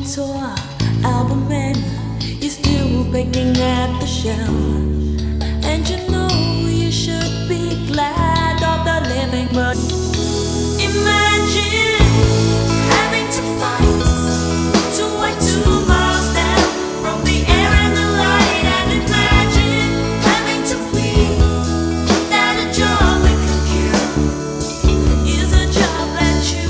tour album and you're still picking at the shell. And you know you should be glad of the living, but imagine having to fight to wait 2 miles down from the air and the light, and imagine having to plead that a job that can cure is a job that you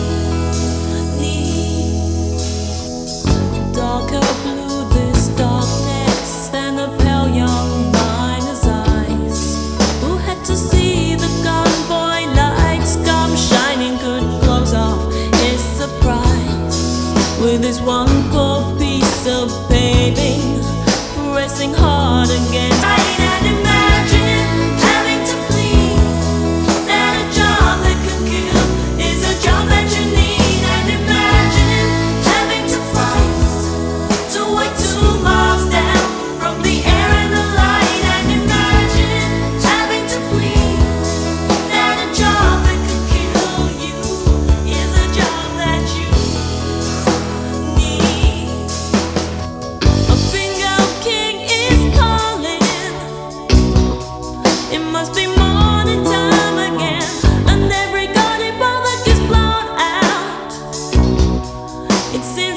need. Darker blue, this darkness, than a pale young miner's eyes, who had to see the convoy lights come shining, could close off his surprise with his one poor piece of paving, pressing hard against light. And imagine having to plead that a job that can kill is a job that you need. And imagine having to fight to wait 2 miles down from the air and the light. And imagine having to plead that a job that could kill you is a job that you need. A bingo king is calling. It must be morning time again, and every garden ball that gets blown out, it seems